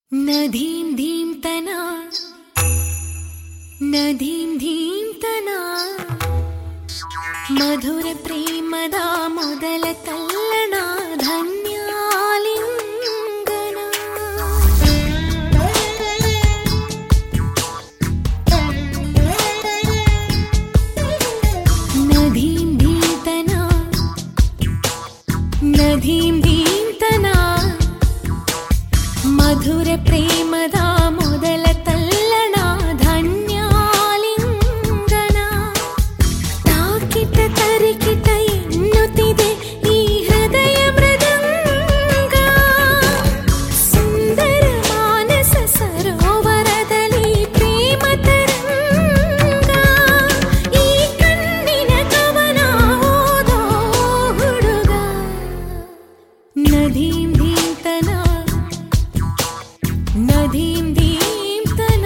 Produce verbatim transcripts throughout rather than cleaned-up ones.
ನದೀಂ ಧೀಂ ತನ ನದೀಂ ಧೀಂ ತನ ಮಧುರ ಪ್ರೇಮದ ಮೊದಲ ತಲ್ಲಣ ಧನ್ಯಾಲಿಂಗನ. ನದೀಂ ಧೀಂ ತನ ನದೀಂ ಧೀಂ ತನ ಮಧುರ ಪ್ರೇಮದ ಮೊದಲ ತಲ್ಲಣ ಧನ್ಯಾಲಿಂಗನ. ತಾಕಿತ ತರಿಕಿತ ಎನ್ನುತ್ತಿದೆ ಈ ಹೃದಯ ಮೃದಂಗ. ಸುಂದರ ಮಾನಸ ಸರೋವರದಲ್ಲಿ ಪ್ರೇಮ ತರಂಗ. ಈ ಕಣ್ಣಿನ ಕವನ ಓದೋ ಹುಡುಗ. ನದೀಂ ಧೀಂ ತನ ನದೀಂ ಧೀಂ ತನ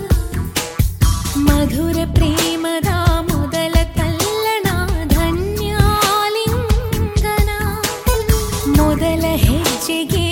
ಮಧುರ ಪ್ರೇಮದ ಮೊದಲ ತಲ್ಲಣ ಧನ್ಯಾಲಿಂಗನ. ಮೊದಲ ಹೆಜ್ಜೆಗೆ